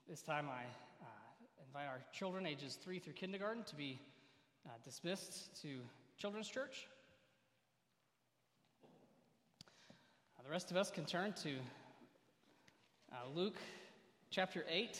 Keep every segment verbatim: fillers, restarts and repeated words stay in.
This time I uh, invite our children ages three through kindergarten to be uh, dismissed to Children's Church. Uh, the rest of us can turn to uh, Luke chapter eight.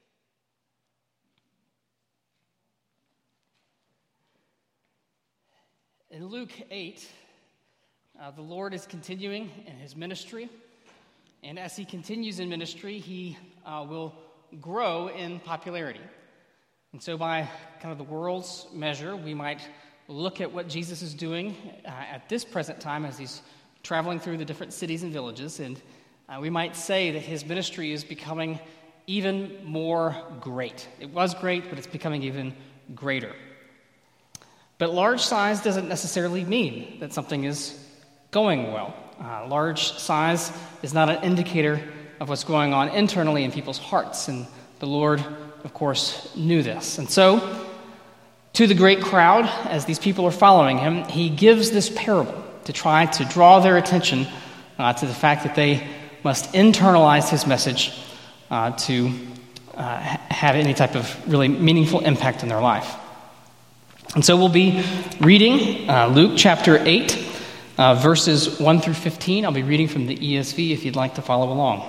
In Luke eight, uh, the Lord is continuing in his ministry, and as he continues in ministry, he uh, will grow in popularity. And so by kind of the world's measure, we might look at what Jesus is doing uh, at this present time as he's traveling through the different cities and villages, and uh, we might say that his ministry is becoming even more great. It was great, but it's becoming even greater. But large size doesn't necessarily mean that something is going well. Uh, large size is not an indicator of what's going on internally in people's hearts, and the Lord, of course, knew this. And so, to the great crowd, as these people are following him, he gives this parable to try to draw their attention uh, to the fact that they must internalize his message uh, to uh, have any type of really meaningful impact in their life. And so we'll be reading uh, Luke chapter eight, uh, verses one through fifteen. I'll be reading from the E S V if you'd like to follow along.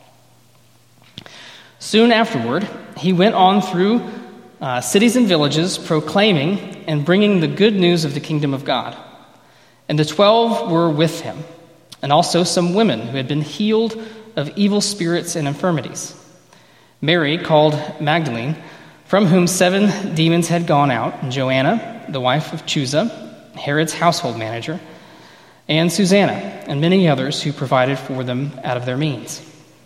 Soon afterward, he went on through uh, cities and villages, proclaiming and bringing the good news of the kingdom of God. And the twelve were with him, and also some women who had been healed of evil spirits and infirmities. Mary, called Magdalene, from whom seven demons had gone out, and Joanna, the wife of Chuza, Herod's household manager, and Susanna, and many others who provided for them out of their means.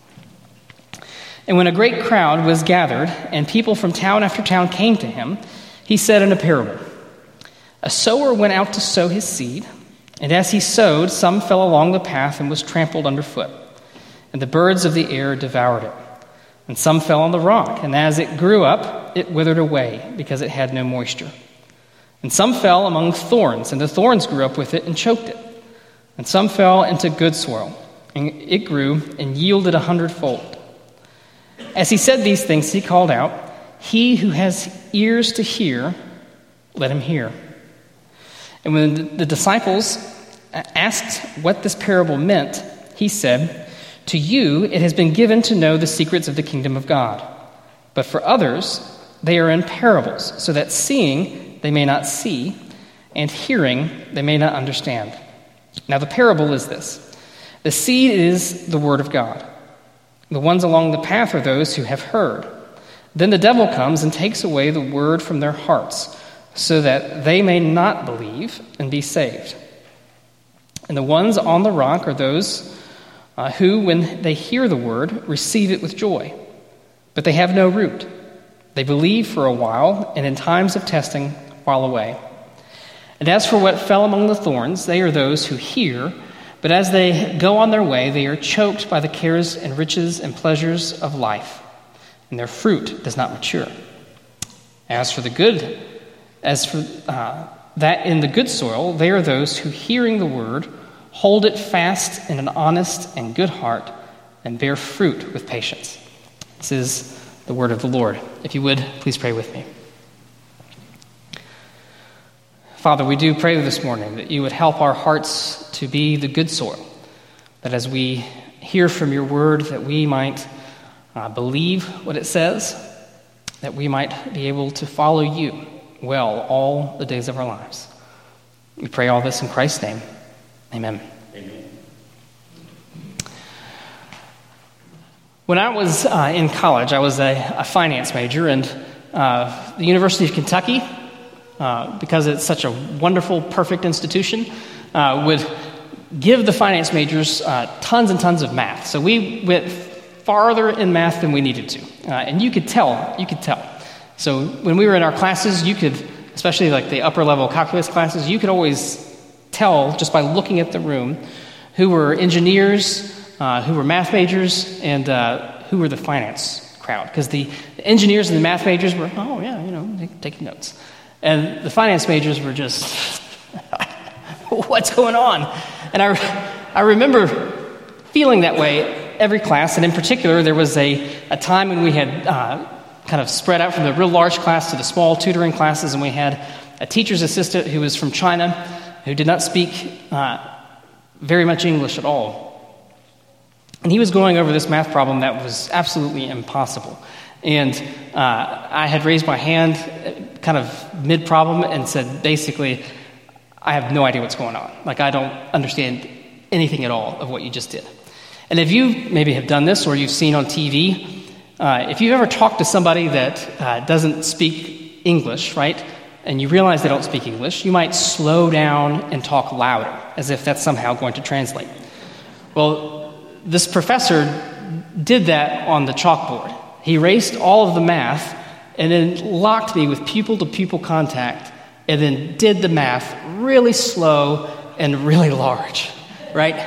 And when a great crowd was gathered, and people from town after town came to him, he said in a parable, "A sower went out to sow his seed, and as he sowed, some fell along the path and was trampled underfoot, and the birds of the air devoured it. And some fell on the rock, and as it grew up, it withered away, because it had no moisture. And some fell among thorns, and the thorns grew up with it and choked it. And some fell into good soil, and it grew and yielded a hundredfold." As he said these things, he called out, "He who has ears to hear, let him hear." And when the disciples asked what this parable meant, he said, "To you it has been given to know the secrets of the kingdom of God. But for others, they are in parables, so that seeing they may not see, and hearing they may not understand. Now the parable is this. The seed is the word of God. The ones along the path are those who have heard. Then the devil comes and takes away the word from their hearts, so that they may not believe and be saved. And the ones on the rock are those uh, who, when they hear the word, receive it with joy. But they have no root. They believe for a while, and in times of testing fall away. And as for what fell among the thorns, they are those who hear, but as they go on their way, they are choked by the cares and riches and pleasures of life, and their fruit does not mature. As for the good, as for uh, that in the good soil, they are those who, hearing the word, hold it fast in an honest and good heart, and bear fruit with patience." This is the word of the Lord. If you would, please pray with me. Father, we do pray this morning that you would help our hearts to be the good soil, that as we hear from your word, that we might uh, believe what it says, that we might be able to follow you well all the days of our lives. We pray all this in Christ's name. Amen. Amen. When I was uh, in college, I was a, a finance major, and uh, the University of Kentucky, uh, because it's such a wonderful, perfect institution, uh, would give the finance majors uh, tons and tons of math. So we went farther in math than we needed to, uh, and you could tell. You could tell. So when we were in our classes, you could, especially like the upper level calculus classes, you could always tell just by looking at the room who were engineers, uh, who were math majors, and uh, who were the finance crowd. Because the, the engineers and the math majors were, oh yeah, you know, taking notes. And the finance majors were just, what's going on? And I, I remember feeling that way every class, and in particular, there was a, a time when we had uh, kind of spread out from the real large class to the small tutoring classes, and we had a teacher's assistant who was from China who did not speak uh, very much English at all. And he was going over this math problem that was absolutely impossible. And uh, I had raised my hand kind of mid-problem and said, basically, I have no idea what's going on. Like, I don't understand anything at all of what you just did. And if you maybe have done this or you've seen on T V, uh, if you've ever talked to somebody that uh, doesn't speak English, right, and you realize they don't speak English, you might slow down and talk louder, as if that's somehow going to translate. Well, this professor did that on the chalkboard. He erased all of the math and then locked me with pupil-to-pupil contact and then did the math really slow and really large, right?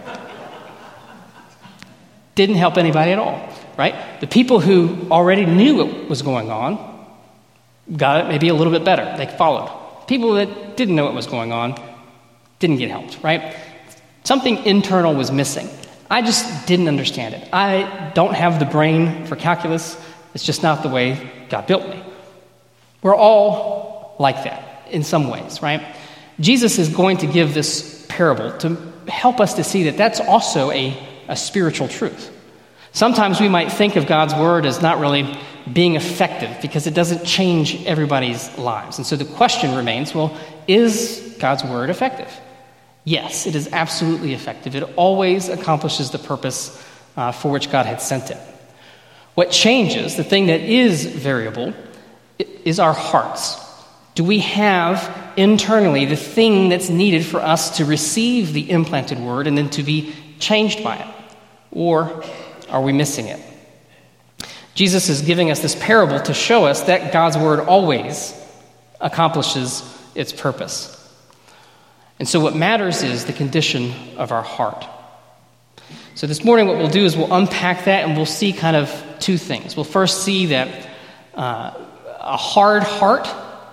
Didn't help anybody at all, right? The people who already knew what was going on got it maybe a little bit better. They followed. People that didn't know what was going on didn't get helped, right? Something internal was missing. I just didn't understand it. I don't have the brain for calculus. It's just not the way God built me. We're all like that in some ways, right? Jesus is going to give this parable to help us to see that that's also a, a spiritual truth. Sometimes we might think of God's word as not really being effective because it doesn't change everybody's lives. And so the question remains, well, is God's word effective? Yes, it is absolutely effective. It always accomplishes the purpose uh, for which God had sent it. What changes, the thing that is variable, is our hearts. Do we have internally the thing that's needed for us to receive the implanted word and then to be changed by it? Or are we missing it? Jesus is giving us this parable to show us that God's word always accomplishes its purpose. And so what matters is the condition of our heart. So this morning what we'll do is we'll unpack that and we'll see kind of two things. We'll first see that uh, a hard heart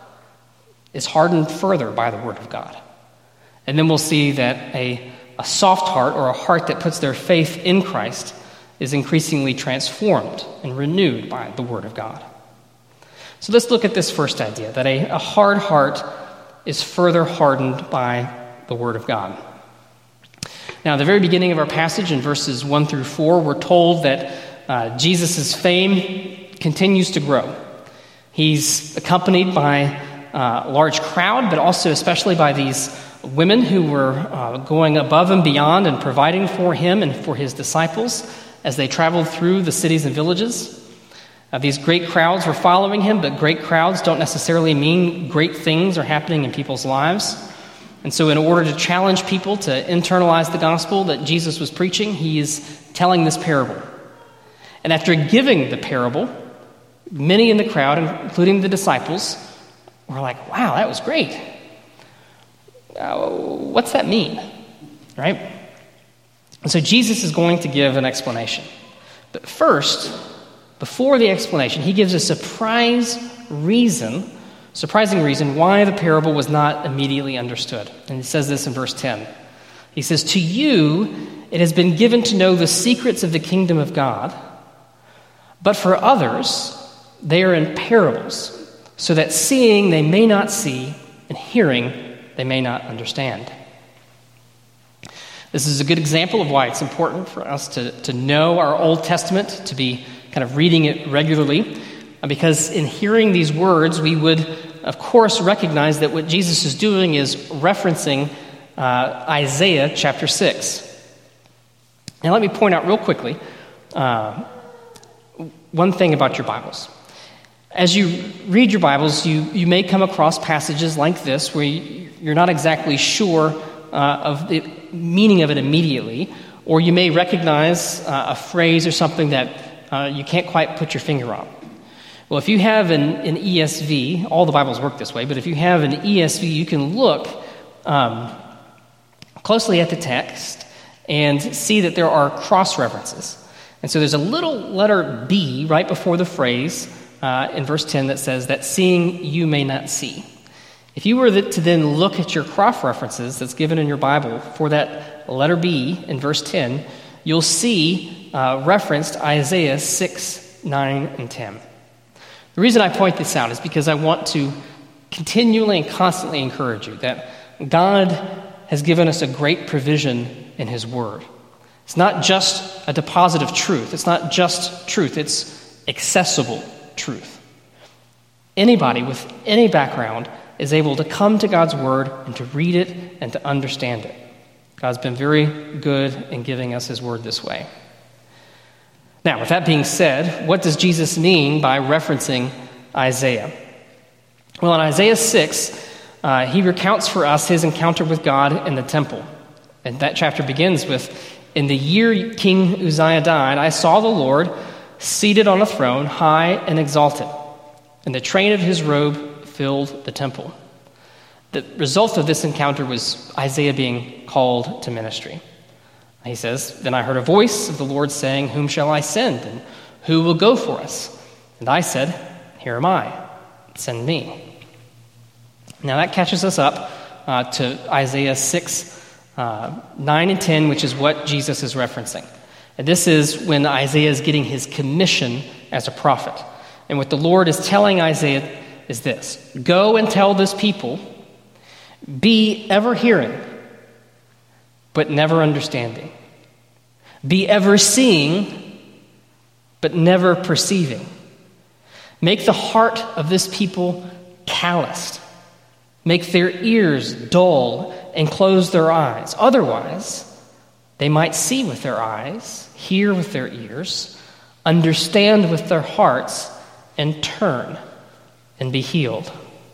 is hardened further by the word of God. And then we'll see that a, a soft heart, or a heart that puts their faith in Christ, is increasingly transformed and renewed by the word of God. So let's look at this first idea, that a, a hard heart is further hardened by the word of God. Now, at the very beginning of our passage, in verses one through four, we're told that uh, Jesus' fame continues to grow. He's accompanied by uh, a large crowd, but also especially by these women who were uh, going above and beyond and providing for him and for his disciples as they traveled through the cities and villages. Uh, these great crowds were following him, but great crowds don't necessarily mean great things are happening in people's lives. And so in order to challenge people to internalize the gospel that Jesus was preaching, he is telling this parable. And after giving the parable, many in the crowd, including the disciples, were like, wow, that was great. Uh, what's that mean? Right? And so Jesus is going to give an explanation. But first, before the explanation, he gives a surprise reason, surprising reason why the parable was not immediately understood. And he says this in verse ten. He says, "To you it has been given to know the secrets of the kingdom of God, but for others they are in parables, so that seeing they may not see, and hearing they may not understand." This is a good example of why it's important for us to, to know our Old Testament, to be kind of reading it regularly, because in hearing these words, we would, of course, recognize that what Jesus is doing is referencing uh, Isaiah chapter six. Now, let me point out real quickly uh, one thing about your Bibles. As you read your Bibles, you, you may come across passages like this where you, you're not exactly sure uh, of the meaning of it immediately, or you may recognize uh, a phrase or something that uh, you can't quite put your finger on. Well, if you have an, an E S V, all the Bibles work this way, but if you have an E S V, you can look um, closely at the text and see that there are cross-references. And so there's a little letter B right before the phrase uh, in verse ten that says that seeing you may not see. If you were to then look at your cross-references that's given in your Bible for that letter B in verse ten, you'll see uh, referenced Isaiah six, nine, and ten. The reason I point this out is because I want to continually and constantly encourage you that God has given us a great provision in his word. It's not just a deposit of truth. It's not just truth. It's accessible truth. Anybody with any background is able to come to God's word and to read it and to understand it. God's been very good in giving us his word this way. Now, with that being said, what does Jesus mean by referencing Isaiah? Well, in Isaiah six, uh, he recounts for us his encounter with God in the temple. And that chapter begins with, "In the year King Uzziah died, I saw the Lord seated on a throne, high and exalted, and the train of his robe filled the temple." The result of this encounter was Isaiah being called to ministry. He says, "Then I heard a voice of the Lord saying, 'Whom shall I send, and who will go for us?' And I said, 'Here am I, send me.'" Now that catches us up uh, to Isaiah six, uh, nine and ten, which is what Jesus is referencing. And this is when Isaiah is getting his commission as a prophet. And what the Lord is telling Isaiah is this: "Go and tell this people, be ever hearing, but never understanding. Be ever seeing, but never perceiving. Make the heart of this people calloused. Make their ears dull and close their eyes. Otherwise, they might see with their eyes, hear with their ears, understand with their hearts, and turn and be healed."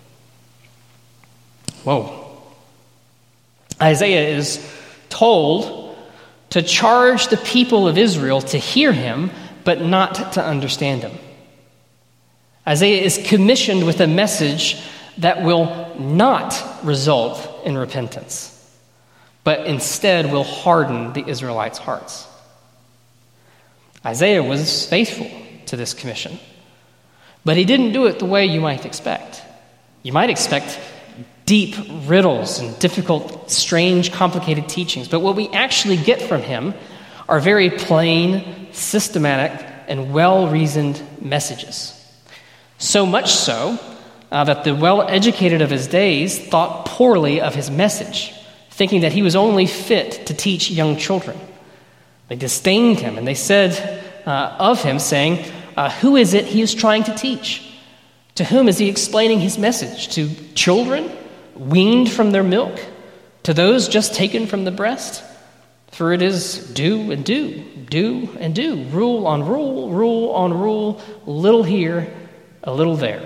Whoa. Isaiah is told to charge the people of Israel to hear him, but not to understand him. Isaiah is commissioned with a message that will not result in repentance, but instead will harden the Israelites' hearts. Isaiah was faithful to this commission, but he didn't do it the way you might expect. You might expect deep riddles and difficult, strange, complicated teachings. But what we actually get from him are very plain, systematic, and well-reasoned messages. So much so uh, that the well-educated of his days thought poorly of his message, thinking that he was only fit to teach young children. They disdained him, and they said uh, of him, saying, uh, "Who is it he is trying to teach? To whom is he explaining his message? To children weaned from their milk, to those just taken from the breast? For it is do and do, do and do, rule on rule, rule on rule, little here, a little there."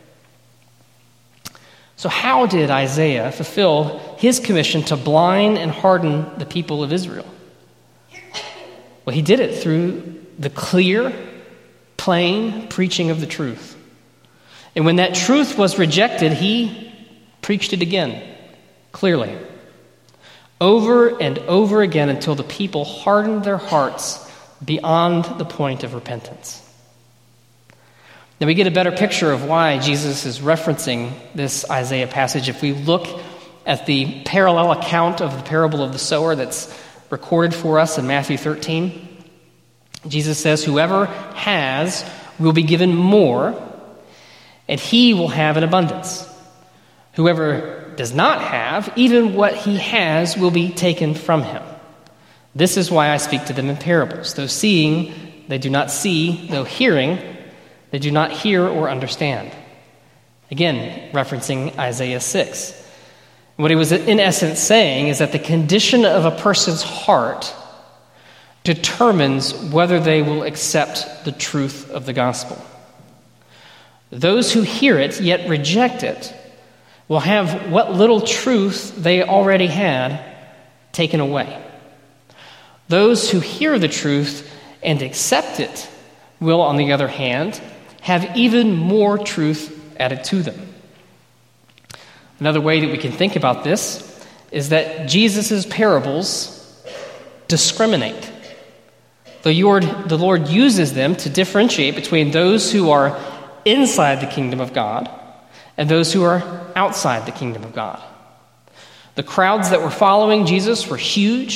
So how did Isaiah fulfill his commission to blind and harden the people of Israel? Well, he did it through the clear, plain preaching of the truth. And when that truth was rejected, he preached it again, clearly, over and over again until the people hardened their hearts beyond the point of repentance. Now we get a better picture of why Jesus is referencing this Isaiah passage if we look at the parallel account of the parable of the sower that's recorded for us in Matthew thirteen. Jesus says, "Whoever has will be given more, and he will have an abundance. Whoever does not have, even what he has will be taken from him. This is why I speak to them in parables. Though seeing, they do not see. Though hearing, they do not hear or understand." Again, referencing Isaiah six. What he was in essence saying is that the condition of a person's heart determines whether they will accept the truth of the gospel. Those who hear it yet reject it will have what little truth they already had taken away. Those who hear the truth and accept it will, on the other hand, have even more truth added to them. Another way that we can think about this is that Jesus' parables discriminate. The Lord, the Lord uses them to differentiate between those who are inside the kingdom of God and those who are outside the kingdom of God. The crowds that were following Jesus were huge,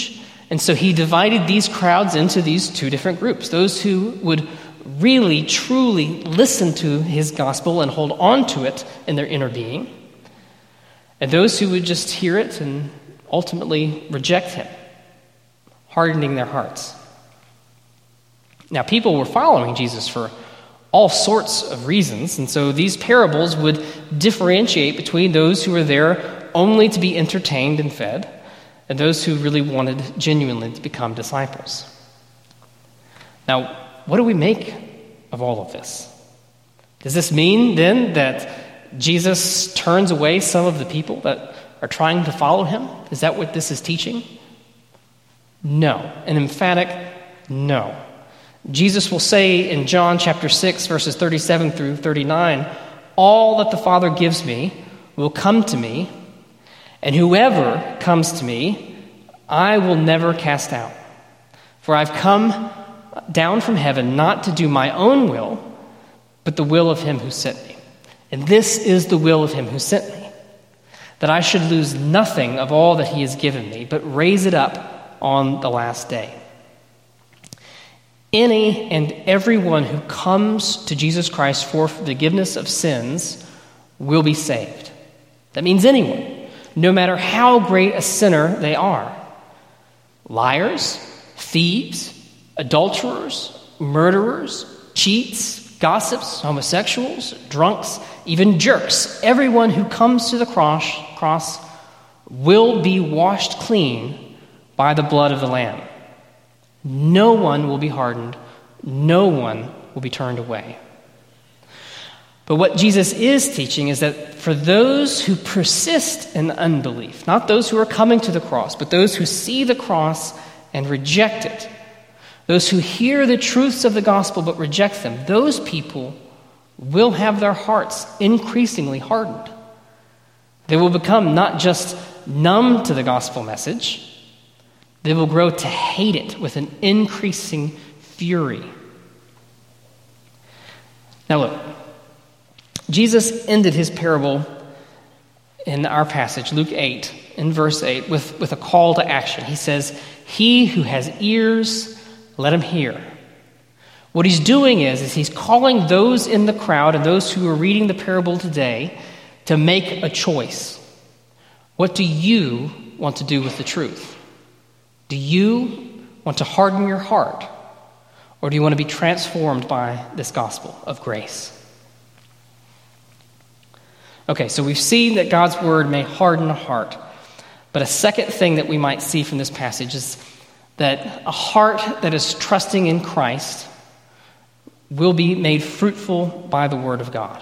And so he divided these crowds into these two different groups. Those who would really, truly listen to his gospel and hold on to it in their inner being. And those who would just hear it and ultimately reject him, hardening their hearts. Now, people were following Jesus for all sorts of reasons, and so these parables would differentiate between those who were there only to be entertained and fed, and those who really wanted genuinely to become disciples. Now, what do we make of all of this? Does this mean then that Jesus turns away some of the people that are trying to follow him? Is that what this is teaching? No. An emphatic no. Jesus will say in John chapter six, verses thirty-seven through thirty-nine, "All that the Father gives me will come to me, and whoever comes to me, I will never cast out. For I've come down from heaven not to do my own will, but the will of him who sent me. And this is the will of him who sent me, that I should lose nothing of all that he has given me, but raise it up on the last day. Any and everyone who comes to Jesus Christ for forgiveness of sins will be saved." That means anyone, no matter how great a sinner they are. Liars, thieves, adulterers, murderers, cheats, gossips, homosexuals, drunks, even jerks. Everyone who comes to the cross, cross will be washed clean by the blood of the Lamb. No one will be hardened. No one will be turned away. But what Jesus is teaching is that for those who persist in unbelief, not those who are coming to the cross, but those who see the cross and reject it, those who hear the truths of the gospel but reject them, those people will have their hearts increasingly hardened. They will become not just numb to the gospel message, they will grow to hate it with an increasing fury. Now look, Jesus ended his parable in our passage, Luke eight, in verse eight, with, with a call to action. He says, "He who has ears, let him hear." What he's doing is, is he's calling those in the crowd and those who are reading the parable today to make a choice. What do you want to do with the truth? Do you want to harden your heart? Or do you want to be transformed by this gospel of grace? Okay, so we've seen that God's word may harden a heart. But a second thing that we might see from this passage is that a heart that is trusting in Christ will be made fruitful by the word of God.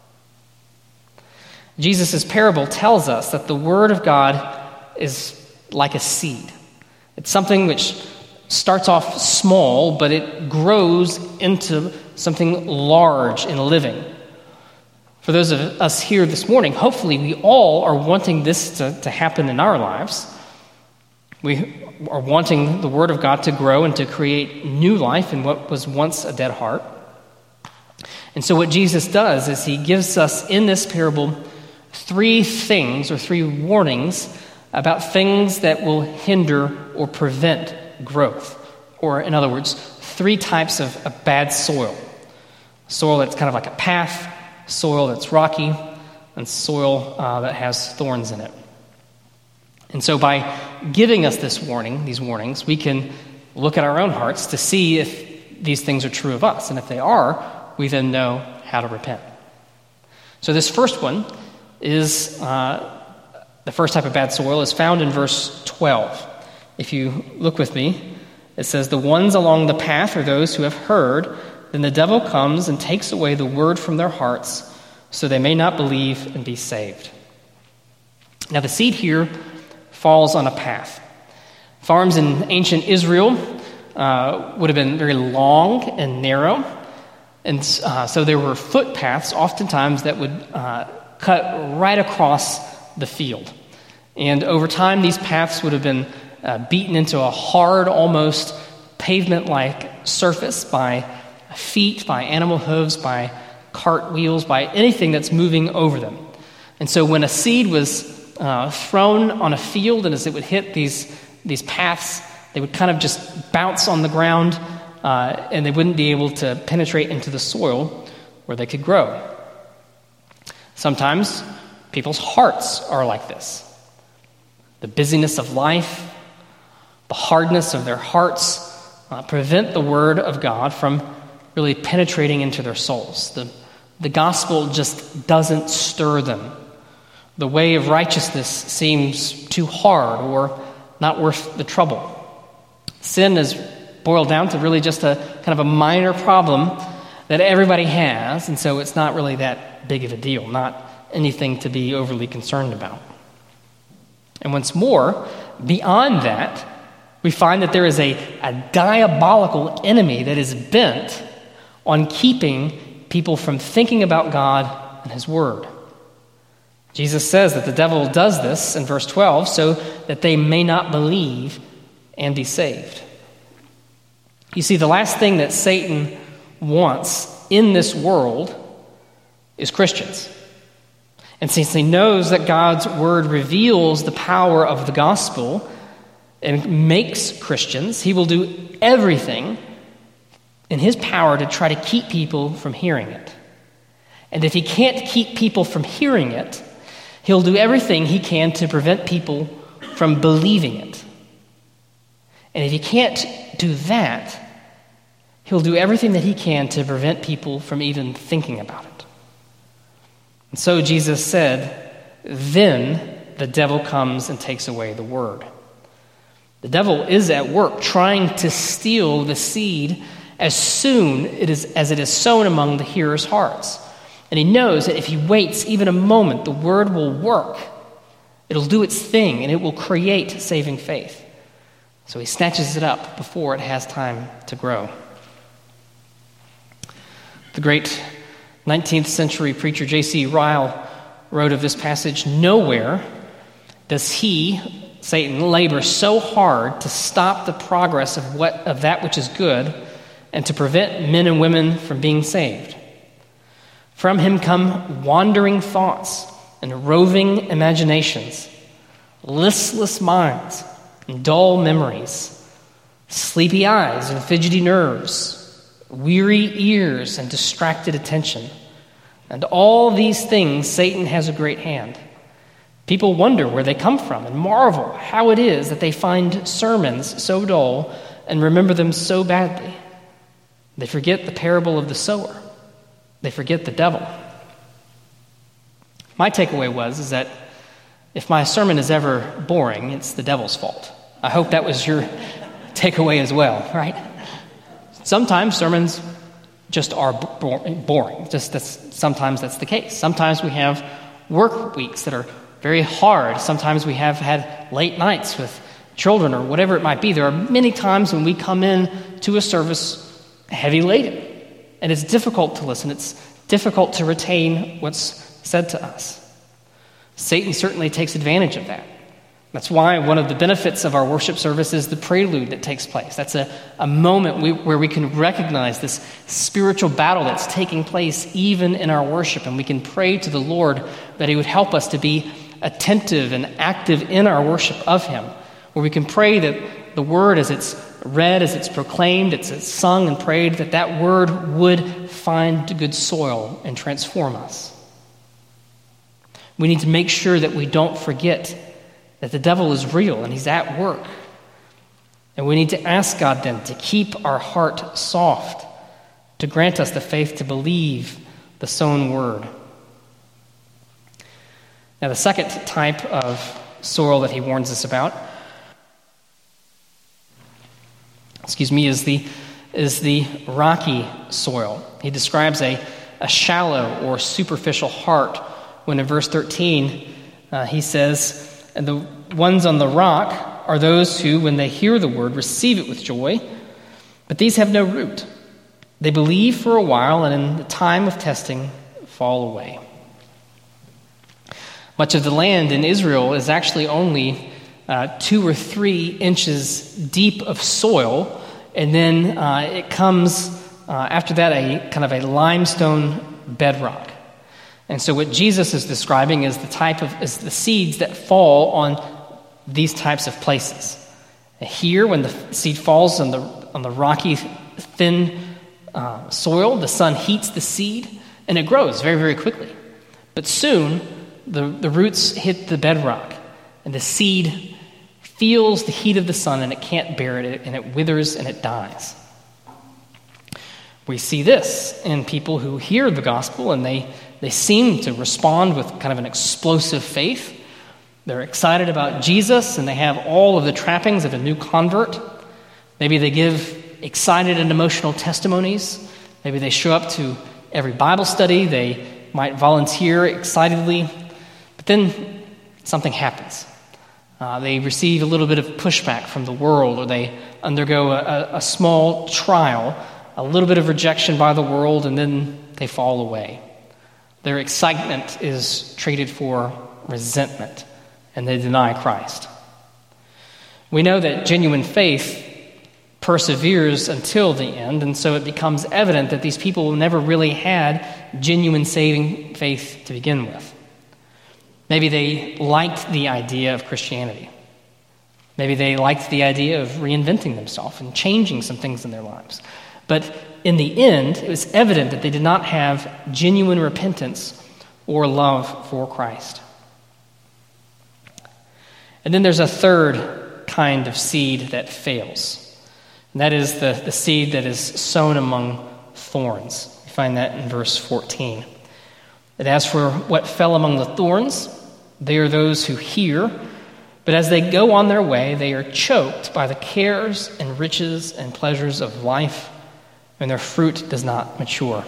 Jesus' parable tells us that the word of God is like a seed. It's something which starts off small, but it grows into something large and living. For those of us here this morning, hopefully we all are wanting this to, to happen in our lives. We are wanting the Word of God to grow and to create new life in what was once a dead heart. And so what Jesus does is he gives us in this parable three things or three warnings about things that will hinder or prevent growth. Or in other words, three types of, of bad soil. Soil that's kind of like a path, soil that's rocky, and soil uh, that has thorns in it. And so by giving us this warning, these warnings, we can look at our own hearts to see if these things are true of us. And if they are, we then know how to repent. So this first one is, uh, the first type of bad soil is found in verse twelve. If you look with me, it says, "The ones along the path are those who have heard, then the devil comes and takes away the word from their hearts, so they may not believe and be saved." Now the seed here falls on a path. Farms in ancient Israel uh, would have been very long and narrow, and uh, so there were footpaths oftentimes that would uh, cut right across the field. And over time, these paths would have been uh, beaten into a hard, almost pavement-like surface by feet, by animal hooves, by cart wheels, by anything that's moving over them. And so when a seed was uh, thrown on a field, and as it would hit these, these paths, They would kind of just bounce on the ground, uh, and they wouldn't be able to penetrate into the soil where they could grow. Sometimes people's hearts are like this. The busyness of life, the hardness of their hearts uh, prevent the word of God from really penetrating into their souls. The, the gospel just doesn't stir them. The way of righteousness seems too hard or not worth the trouble. Sin is boiled down to really just a kind of a minor problem that everybody has, and so it's not really that big of a deal, not anything to be overly concerned about. And once more, beyond that, we find that there is a, a diabolical enemy that is bent on keeping people from thinking about God and His Word. Jesus says that the devil does this in verse twelve so that they may not believe and be saved. You see, the last thing that Satan wants in this world is Christians. And since he knows that God's Word reveals the power of the gospel and makes Christians, he will do everything in his power to try to keep people from hearing it. And if he can't keep people from hearing it, he'll do everything he can to prevent people from believing it. And if he can't do that, he'll do everything that he can to prevent people from even thinking about it. And so Jesus said, then the devil comes and takes away the word. The devil is at work trying to steal the seed as soon it is, as it is sown among the hearers' hearts. And he knows that if he waits even a moment, the word will work. It'll do its thing, and it will create saving faith. So he snatches it up before it has time to grow. The great nineteenth century preacher J C Ryle wrote of this passage, "Nowhere does he, Satan, labor so hard to stop the progress of what of that which is good and to prevent men and women from being saved. From him come wandering thoughts and roving imaginations, listless minds and dull memories, sleepy eyes and fidgety nerves, weary ears and distracted attention. And all these things Satan has a great hand. People wonder where they come from and marvel how it is that they find sermons so dull and remember them so badly. They forget the parable of the sower. They forget the devil." My takeaway was is that if my sermon is ever boring, it's the devil's fault. I hope that was your takeaway as well, right? Sometimes sermons just are boring. Just that's, sometimes that's the case. Sometimes we have work weeks that are very hard. Sometimes we have had late nights with children or whatever it might be. There are many times when we come in to a service heavy laden, and it's difficult to listen. It's difficult to retain what's said to us. Satan certainly takes advantage of that. That's why one of the benefits of our worship service is the prelude that takes place. That's a, a moment we, where we can recognize this spiritual battle that's taking place even in our worship, and we can pray to the Lord that He would help us to be attentive and active in our worship of Him, where we can pray that the word as it's read, as it's proclaimed, as it's sung and prayed, that that word would find good soil and transform us. We need to make sure that we don't forget that the devil is real and he's at work. And we need to ask God then to keep our heart soft, to grant us the faith to believe the sown word. Now, the second type of soil that he warns us about, excuse me, is the is the rocky soil. He describes a, a shallow or superficial heart when in verse thirteen uh, he says, "And the ones on the rock are those who, when they hear the word, receive it with joy, but these have no root. They believe for a while, and in the time of testing, fall away." Much of the land in Israel is actually only uh, two or three inches deep of soil, and then uh, it comes uh, after that a kind of a limestone bedrock. And so what Jesus is describing is the type of is the seeds that fall on these types of places. Here, when the seed falls on the, on the rocky, thin uh, soil, the sun heats the seed, and it grows very, very quickly. But soon, the, the roots hit the bedrock, and the seed feels the heat of the sun, and it can't bear it, and it withers and it dies. We see this in people who hear the gospel, and they, they seem to respond with kind of an explosive faith. They're excited about Jesus, and they have all of the trappings of a new convert. Maybe they give excited and emotional testimonies. Maybe they show up to every Bible study. They might volunteer excitedly. But then something happens. Uh, they receive a little bit of pushback from the world, or they undergo a, a small trial, a little bit of rejection by the world, and then they fall away. Their excitement is traded for resentment, and they deny Christ. We know that genuine faith perseveres until the end, and so it becomes evident that these people never really had genuine saving faith to begin with. Maybe they liked the idea of Christianity. Maybe they liked the idea of reinventing themselves and changing some things in their lives. But in the end, it was evident that they did not have genuine repentance or love for Christ. And then there's a third kind of seed that fails. And that is the, the seed that is sown among thorns. You find that in verse fourteen. And as for what fell among the thorns, they are those who hear, but as they go on their way, they are choked by the cares and riches and pleasures of life, and their fruit does not mature.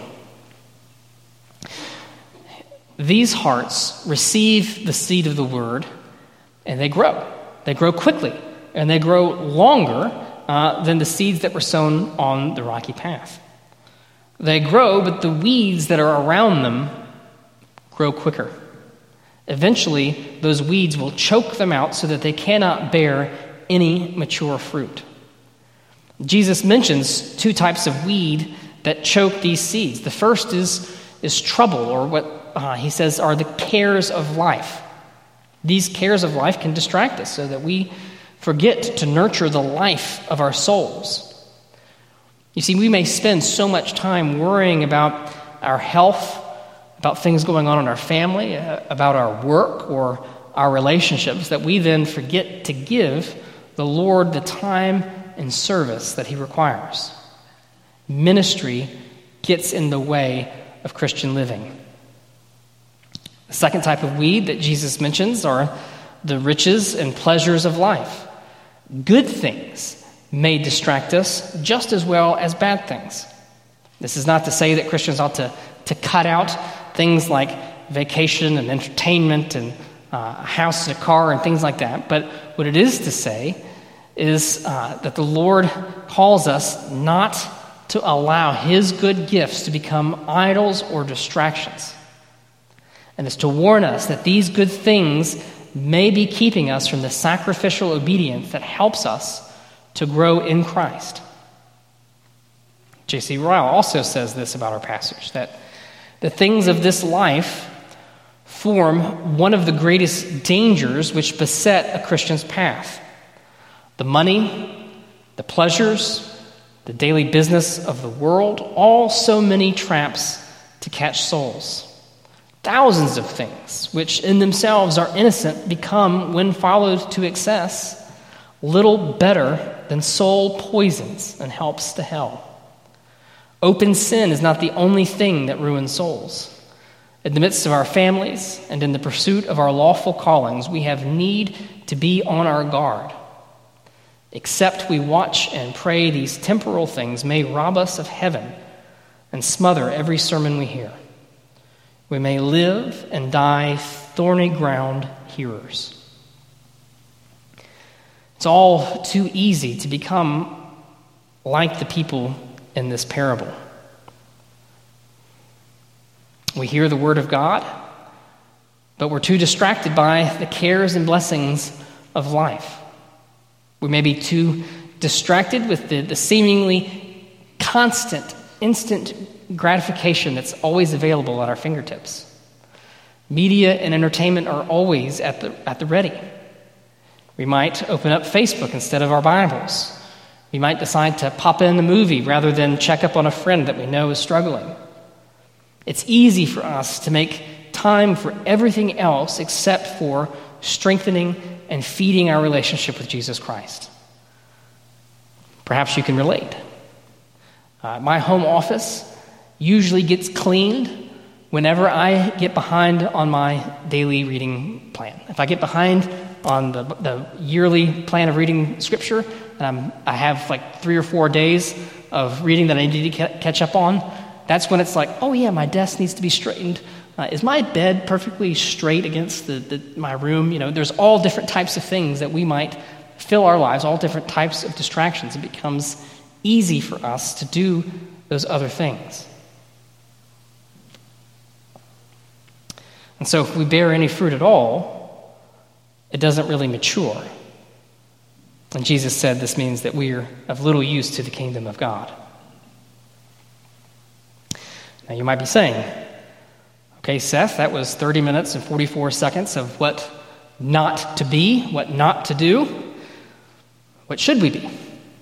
These hearts receive the seed of the word, and they grow. They grow quickly, and they grow longer uh, than the seeds that were sown on the rocky path. They grow, but the weeds that are around them grow quicker. Eventually, those weeds will choke them out so that they cannot bear any mature fruit. Jesus mentions two types of weed that choke these seeds. The first is, is trouble, or what uh, he says are the cares of life. These cares of life can distract us so that we forget to nurture the life of our souls. You see, we may spend so much time worrying about our health, about things going on in our family, uh, about our work or our relationships, that we then forget to give the Lord the time and service that he requires. Ministry gets in the way of Christian living. The second type of weed that Jesus mentions are the riches and pleasures of life. Good things may distract us just as well as bad things. This is not to say that Christians ought to, to cut out things like vacation and entertainment and uh, a house and a car and things like that. But what it is to say is uh, that the Lord calls us not to allow his good gifts to become idols or distractions. And is to warn us that these good things may be keeping us from the sacrificial obedience that helps us to grow in Christ. J C Ryle also says this about our passage, that the things of this life form one of the greatest dangers which beset a Christian's path. The money, the pleasures, the daily business of the world, all so many traps to catch souls. Thousands of things, which in themselves are innocent, become, when followed to excess, little better than soul poisons and helps to hell. Open sin is not the only thing that ruins souls. In the midst of our families and in the pursuit of our lawful callings, we have need to be on our guard. Except we watch and pray, these temporal things may rob us of heaven and smother every sermon we hear. We may live and die thorny ground hearers. It's all too easy to become like the people in this parable. We hear the word of God, but we're too distracted by the cares and blessings of life. We may be too distracted with the, the seemingly constant, instant gratification that's always available at our fingertips. Media and entertainment are always at the, at the ready. We might open up Facebook instead of our Bibles. We might decide to pop in a movie rather than check up on a friend that we know is struggling. It's easy for us to make time for everything else except for strengthening and feeding our relationship with Jesus Christ. Perhaps you can relate. Uh, my home office usually gets cleaned whenever I get behind on my daily reading plan. If I get behind on the, the yearly plan of reading Scripture, and I'm, I have like three or four days of reading that I need to ca- catch up on, that's when it's like, oh yeah, my desk needs to be straightened. Uh, is my bed perfectly straight against the, the, my room? You know, there's all different types of things that we might fill our lives, all different types of distractions. It becomes easy for us to do those other things. And so if we bear any fruit at all, it doesn't really mature. And Jesus said this means that we are of little use to the kingdom of God. Now you might be saying, okay, Seth, that was thirty minutes and forty-four seconds of what not to be, what not to do. What should we be?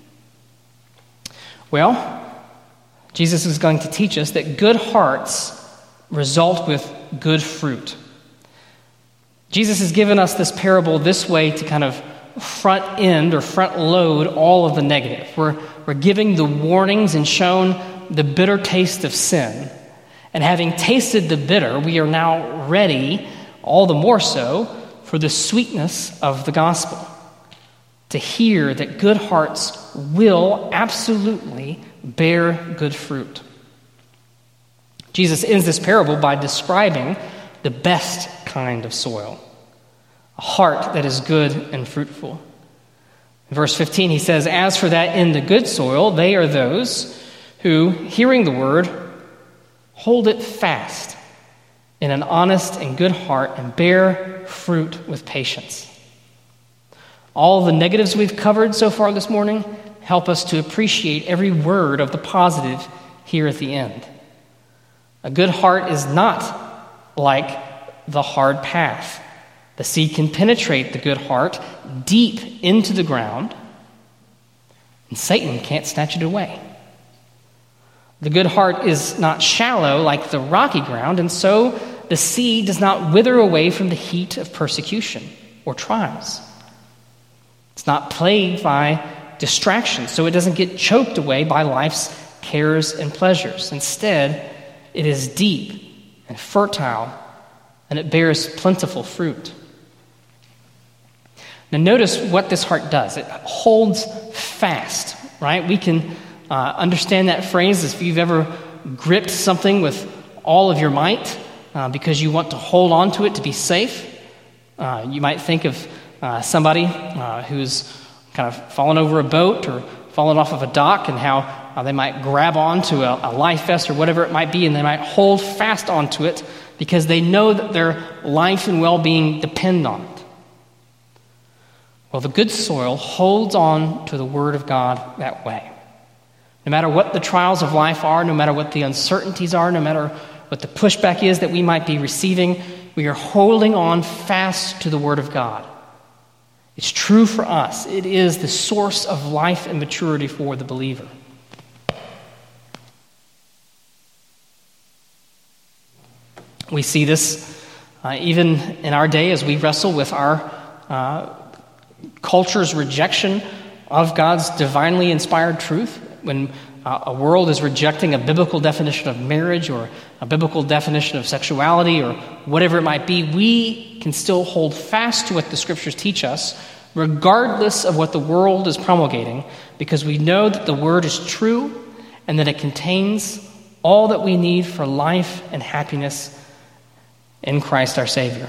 Well, Jesus is going to teach us that good hearts result with good fruit. Jesus has given us this parable this way to kind of front end or front load all of the negative. We're, we're giving the warnings and shown the bitter taste of sin. And having tasted the bitter, we are now ready, all the more so, for the sweetness of the gospel. To hear that good hearts will absolutely bear good fruit. Jesus ends this parable by describing the best kind of soil, a heart that is good and fruitful. In verse fifteen, he says, "As for that in the good soil, they are those who, hearing the word, hold it fast in an honest and good heart and bear fruit with patience." All the negatives we've covered so far this morning help us to appreciate every word of the positive here at the end. A good heart is not like the hard path. The seed can penetrate the good heart deep into the ground, and Satan can't snatch it away. The good heart is not shallow like the rocky ground, and so the seed does not wither away from the heat of persecution or trials. It's not plagued by distractions, so it doesn't get choked away by life's cares and pleasures. Instead, it is deep and fertile, and it bears plentiful fruit. Now notice what this heart does. It holds fast, right? We can uh, understand that phrase as if you've ever gripped something with all of your might uh, because you want to hold on to it to be safe. Uh, you might think of uh, somebody uh, who's kind of fallen over a boat or fallen off of a dock, and how uh, they might grab onto a, a life vest or whatever it might be, and they might hold fast onto it because they know that their life and well-being depend on it. Well, the good soil holds on to the Word of God that way. No matter what the trials of life are, no matter what the uncertainties are, no matter what the pushback is that we might be receiving, we are holding on fast to the Word of God. It's true for us. It is the source of life and maturity for the believer. We see this uh, even in our day as we wrestle with our uh, culture's rejection of God's divinely inspired truth. When uh, a world is rejecting a biblical definition of marriage or a biblical definition of sexuality or whatever it might be, we can still hold fast to what the Scriptures teach us, regardless of what the world is promulgating, because we know that the Word is true and that it contains all that we need for life and happiness in Christ our Savior.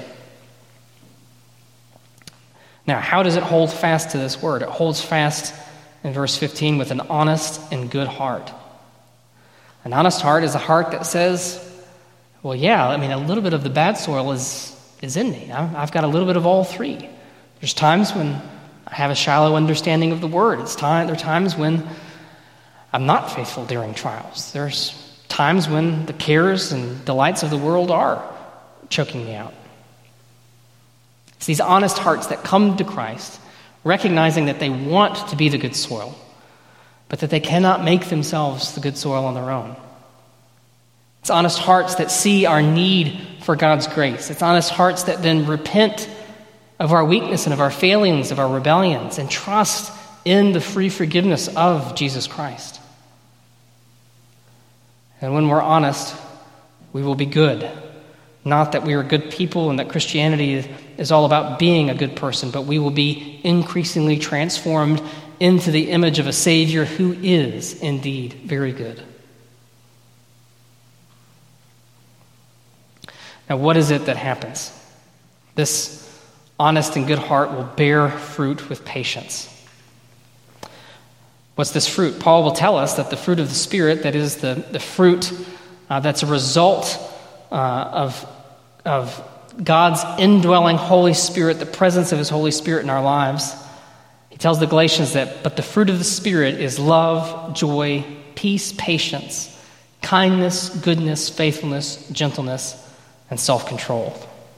Now, how does it hold fast to this Word? It holds fast in verse fifteen with an honest and good heart. An honest heart is a heart that says, well, yeah, I mean, a little bit of the bad soil is, is in me. I've got a little bit of all three. There's times when I have a shallow understanding of the Word. It's time, there are times when I'm not faithful during trials. There's times when the cares and delights of the world are choking me out. It's these honest hearts that come to Christ recognizing that they want to be the good soil, but that they cannot make themselves the good soil on their own. It's honest hearts that see our need for God's grace. It's honest hearts that then repent of our weakness and of our failings, of our rebellions, and trust in the free forgiveness of Jesus Christ. And when we're honest, we will be good. Not that we are good people and that Christianity is all about being a good person, but we will be increasingly transformed into the image of a Savior who is indeed very good. Now, what is it that happens? This honest and good heart will bear fruit with patience. What's this fruit? Paul will tell us that the fruit of the Spirit, that is the, the fruit uh, that's a result uh, of, of God's indwelling Holy Spirit, the presence of his Holy Spirit in our lives. He tells the Galatians that, but the fruit of the Spirit is love, joy, peace, patience, kindness, goodness, faithfulness, gentleness, and self-control.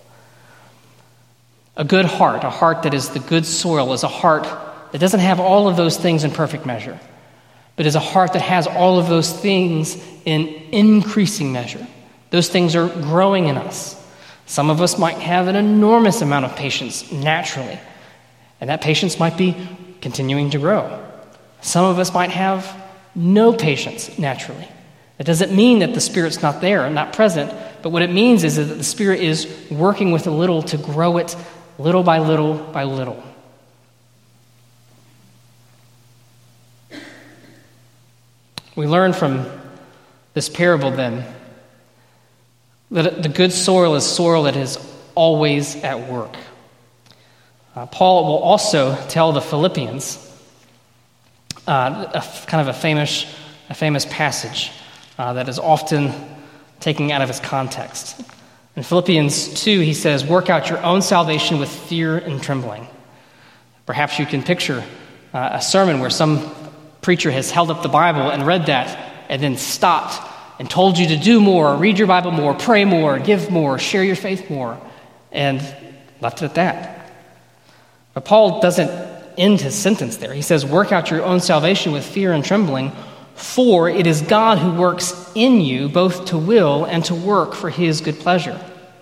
A good heart, a heart that is the good soil, is a heart that doesn't have all of those things in perfect measure, but is a heart that has all of those things in increasing measure. Those things are growing in us. Some of us might have an enormous amount of patience naturally, and that patience might be continuing to grow. Some of us might have no patience naturally. That doesn't mean that the Spirit's not there and not present, but what it means is that the Spirit is working with a little to grow it little by little by little. We learn from this parable then that the good soil is soil that is always at work. Uh, Paul will also tell the Philippians uh, a, kind of a famous, a famous passage uh, that is often taken out of its context. In Philippians two, he says, "Work out your own salvation with fear and trembling." Perhaps you can picture uh, a sermon where some preacher has held up the Bible and read that and then stopped and told you to do more, read your Bible more, pray more, give more, share your faith more, and left it at that. But Paul doesn't end his sentence there. He says, "Work out your own salvation with fear and trembling, for it is God who works in you both to will and to work for his good pleasure."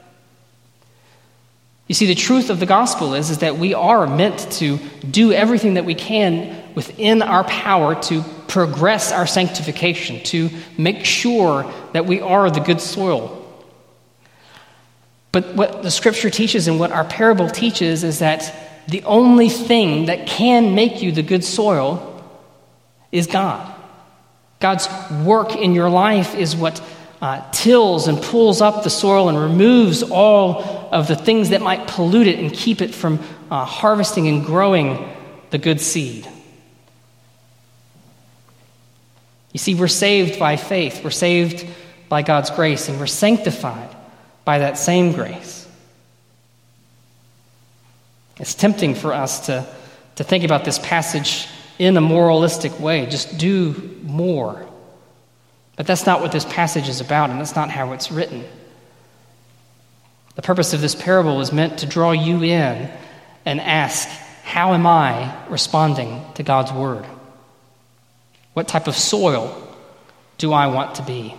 You see, the truth of the gospel is, is that we are meant to do everything that we can within our power to progress our sanctification, to make sure that we are the good soil. But what the scripture teaches and what our parable teaches is that the only thing that can make you the good soil is God. God's work in your life is what uh, tills and pulls up the soil and removes all of the things that might pollute it and keep it from uh, harvesting and growing the good seed. You see, we're saved by faith. We're saved by God's grace, and we're sanctified by that same grace. It's tempting for us to, to think about this passage in a moralistic way. Just do more. But that's not what this passage is about, and that's not how it's written. The purpose of this parable is meant to draw you in and ask, how am I responding to God's word? What type of soil do I want to be?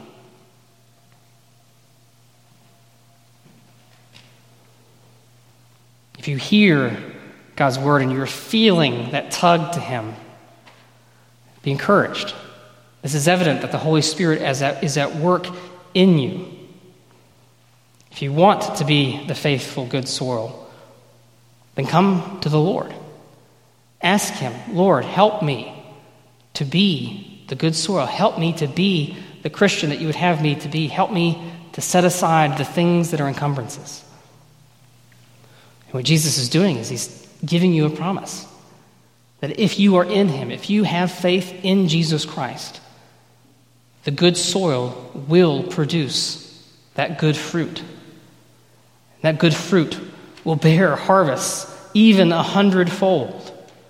If you hear God's word and you're feeling that tug to him, be encouraged. This is evident that the Holy Spirit is at, is at work in you. If you want to be the faithful, good soil, then come to the Lord. Ask him, "Lord, help me to be the good soil. Help me to be the Christian that you would have me to be. Help me to set aside the things that are encumbrances." And what Jesus is doing is he's giving you a promise that if you are in him, if you have faith in Jesus Christ, the good soil will produce that good fruit. That good fruit will bear harvests even a hundredfold.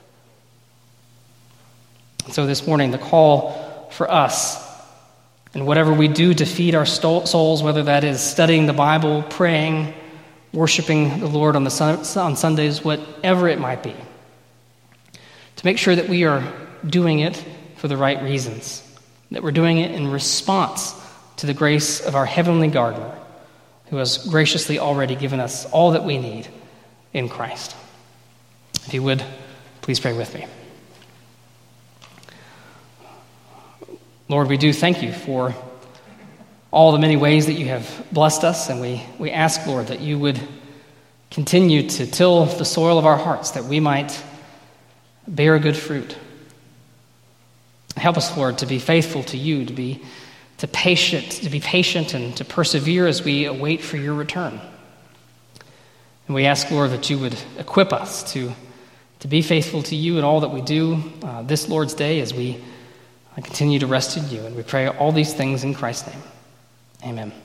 So this morning, the call for us, and whatever we do to feed our souls, whether that is studying the Bible, praying, worshiping the Lord on the sun, on Sundays, whatever it might be, to make sure that we are doing it for the right reasons, that we're doing it in response to the grace of our heavenly gardener, who has graciously already given us all that we need in Christ. If you would, please pray with me. Lord, we do thank you for all the many ways that you have blessed us, and we, we ask, Lord, that you would continue to till the soil of our hearts, that we might bear good fruit. Help us, Lord, to be faithful to you, to be to patient, to be patient and to persevere as we await for your return. And we ask, Lord, that you would equip us to, to be faithful to you in all that we do uh, this Lord's Day as we continue to rest in you. And we pray all these things in Christ's name. Amen.